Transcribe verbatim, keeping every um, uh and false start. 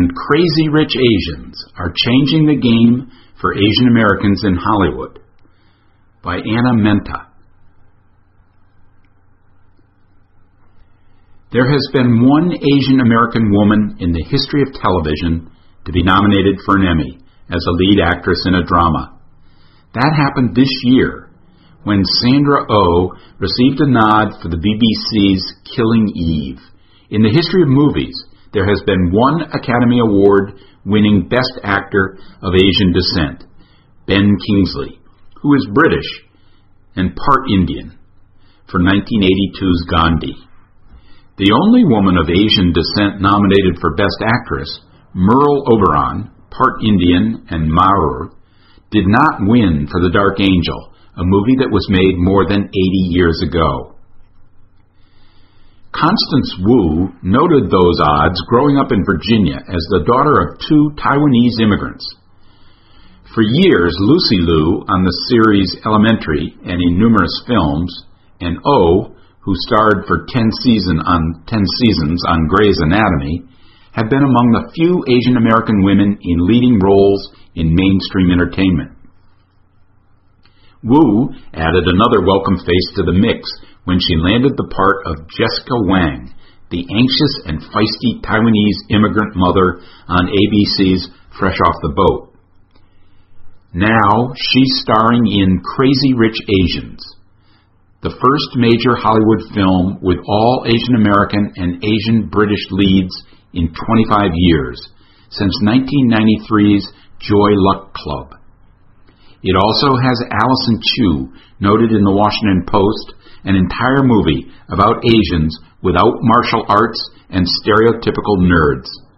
and Crazy Rich Asians Are Changing the Game for Asian Americans in Hollywood by Anna Menta. There has been one Asian American woman in the history of television to be nominated for an Emmy as a lead actress in a drama. That happened this year when Sandra Oh received a nod for the B B C's Killing Eve. In the history of movies, there has been one Academy Award-winning Best Actor of Asian descent, Ben Kingsley, who is British and part Indian, for nineteen eighty-two's Gandhi. The only woman of Asian descent nominated for Best Actress, Merle Oberon, part Indian and Maur, did not win for The Dark Angel, a movie that was made more than eighty years ago. Constance Wu noted those odds growing up in Virginia as the daughter of two Taiwanese immigrants. For years, Lucy Liu on the series Elementary and in numerous films, and Oh, who starred for ten, season on, ten seasons on Grey's Anatomy, have been among the few Asian American women in leading roles in mainstream entertainment. Wu added another welcome face to the mix when she landed the part of Jessica Wang, the anxious and feisty Taiwanese immigrant mother on A B C's Fresh Off the Boat. Now she's starring in Crazy Rich Asians, the first major Hollywood film with all Asian American and Asian British leads in twenty-five years, since nineteen ninety-three's Joy Luck Club. It also has Allison Chu, noted in the Washington Post, an entire movie about Asians without martial arts and stereotypical nerds.